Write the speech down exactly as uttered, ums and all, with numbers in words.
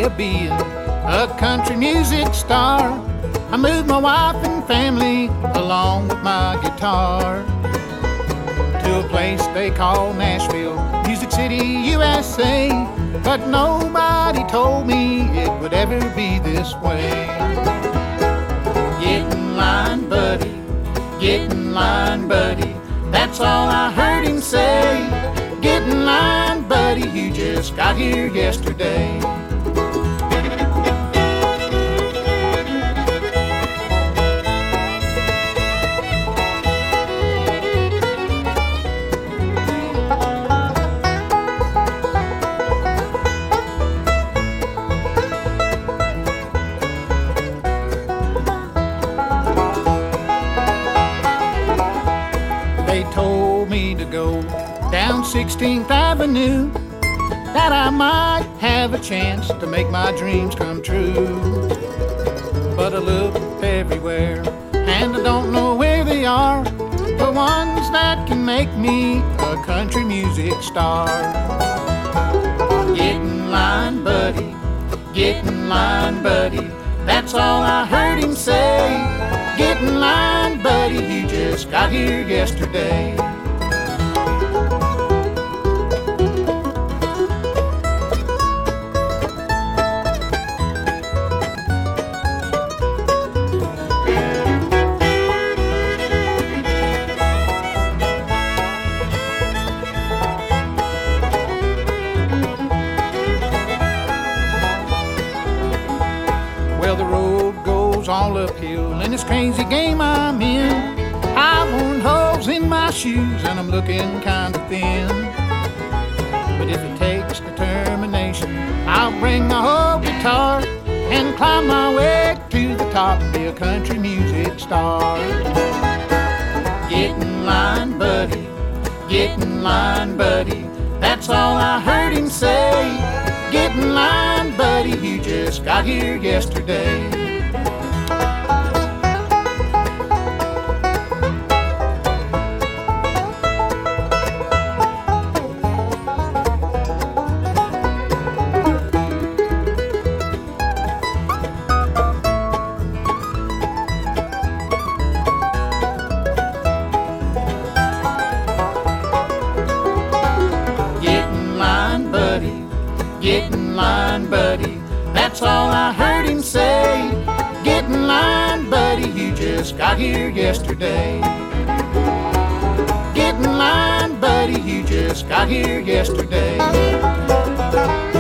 day of being a country music star. I moved my wife and family along with my guitar to a place they call Nashville, Music City, U S A. But nobody told me it would ever be this way. Get in line, buddy, get in line, buddy, that's all I heard him say. Get in line, buddy, you just got here yesterday. They told me to go down sixteenth Avenue, that I might have a chance to make my dreams come true. But I looked everywhere and I don't know where they are, the ones that can make me a country music star. Get in line, buddy, get in line, buddy, that's all I heard him say. Get in line, buddy, you just got here yesterday. Well, the road goes all uphill in this crazy game I'm in. I've worn holes in my shoes and I'm looking kind of thin. But if it takes determination, I'll bring my whole guitar and climb my way to the top and be a country music star. Get in line, buddy, get in line, buddy, that's all I heard him say. Get in line, buddy, you just got here yesterday. Get in line, buddy, that's all I heard him say. Get in line, buddy, you just got here yesterday. Get in line, buddy, you just got here yesterday.